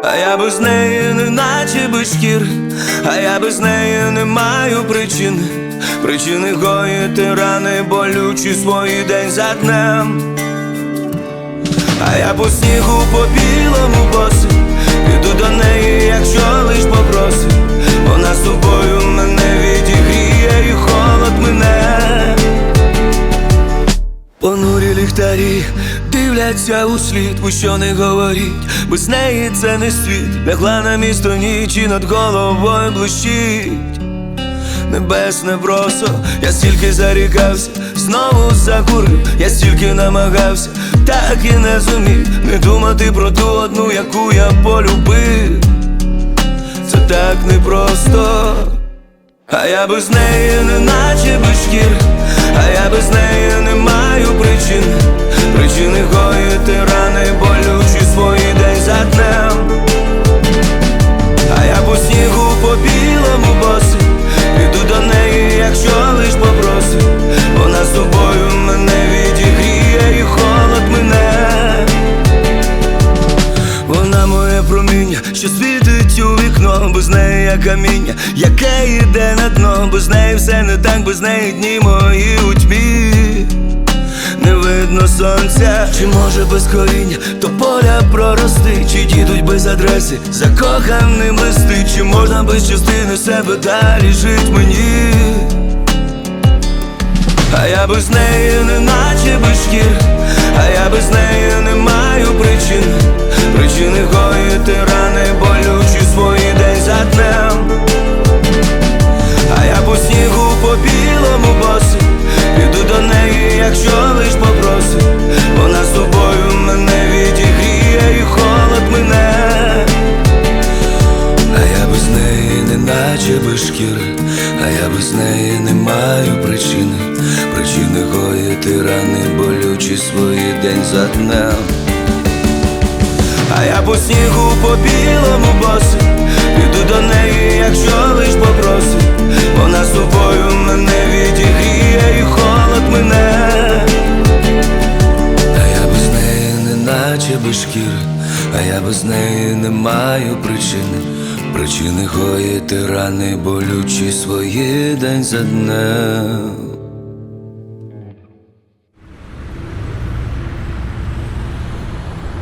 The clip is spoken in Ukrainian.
А я без неї неначе без шкір, а я без неї не маю причини. Причини гоїти рани болючі свої день за днем. А я по снігу, по білому босий, іду до неї, якщо лиш попросить. Вона з тобою мене відігріє і холод мене. Понурі ліхтарі дивляться у слід, ви що не говоріть, без неї це не світ. Лягла на місто ніч і над головою блищить небесне бросо. Я стільки зарікався, знову закурив, я стільки намагався, так і не зумів не думати про ту одну, яку я полюбив. Це так непросто. А я без неї неначе без шкір, а я без неї не маю причин. Причини гоїти рани болючі свої день за днем. А я по снігу, по білому босий, іду до неї, якщо лиш попросить. Вона з тобою мене відігріє і холод мене. Вона моє проміння, що світить у вікно. Без неї я каміння, яке йде на дно. Без неї все не так, без неї дні мої у тьмі. Не видно сонця, чи може без коріння то поля прорости, чи дідуть без адреси закоханим листи, чи можна без частини себе далі жить мені. А я без неї неначе без шкір, а я без неї не маю причин. Причини гоїти рани болючі свої день за днем. А я по снігу, по білому босий, іду до неї, якщо лиш попросить. Вона з тобою мене відігріє і холод мене. А я без неї неначе без шкіри, а я без неї не маю причини. Причини гоїти рани болючі свої день за днем. А я по снігу, по білому босий, іду до неї, якщо лиш попросить. Вона з тобою мене відігріє і холод мене. А я без неї неначе без шкіри, а я без неї не маю причини. Причини гоїти рани болючі свої день за днем.